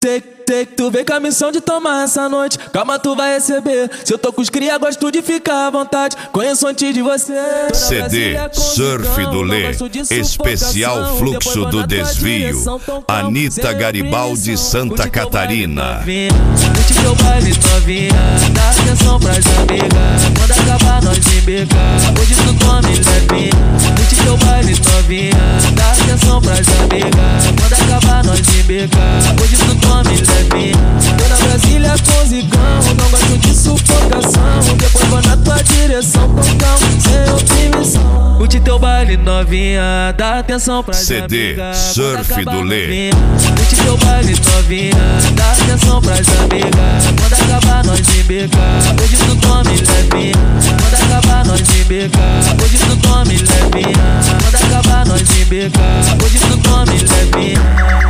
Tu vem com a missão de tomar essa noite. Calma, tu vai receber. Se eu tô com os cria, gosto de ficar à vontade. Conheço antes de você. CD Surf do Lê, especial Fluxo do Desvio. Anitta Garibaldi, Santa Catarina. Curte teu baile novinha, dá atenção pras amigas. Quando acabar nós embecar, hoje tu tome levinha. Curte teu baile novinha, dá atenção pras amigas. Quando acabar nós embecar, hoje tu tome levinha. Tô na Brasília com zigão, não gosto de sufocação. Depois vou na tua direção, com calma, sem opinião. Curte teu baile novinha, dá atenção pras CD amigas. Surf do Lê. Curte teu baile novinha, dá atenção pras amigas. Quando acabar nós embecar, hoje tu tome levinha. Quando acabar nós embecar, hoje tu tome levinha. Quando acabar nós embecar, hoje tu tome levinha.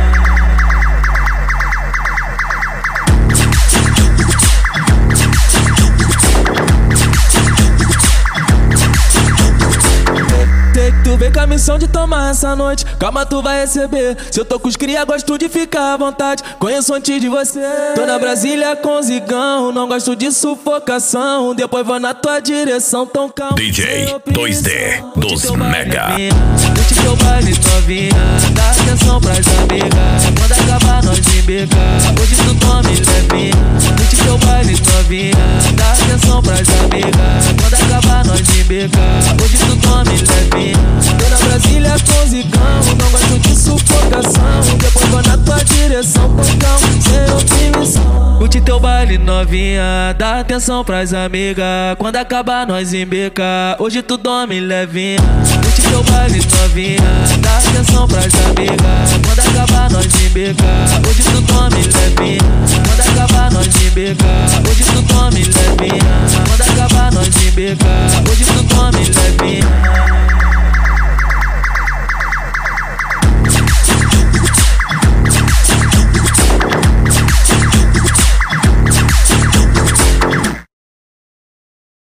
Tu vem com a missão de tomar essa noite. Calma, tu vai receber. Se eu tô com os cria, gosto de ficar à vontade. Conheço antes de você. Tô na Brasília com zigão, não gosto de sufocação. Depois vou na tua direção, tão calmo. DJ 2D dos Mega. Curte teu baile novinha, dá atenção pras amigas. Quando acabar nós embecar, hoje tu tome levinha. Curte teu baile novinha, dá atenção pras amigas. Quando acabar nós embecar, hoje tu tome levinha. Tô na Brasília com zigão, não gosto de sufocação. Depois vou na tua direção, com calma, sem opinião. Curte teu baile novinha, dá atenção pras amigas. Quando acabar nós embecar, hoje tu dorme levinha. Curte teu baile novinha, dá atenção pras amigas. Quando acabar nós embecar, hoje tu dorme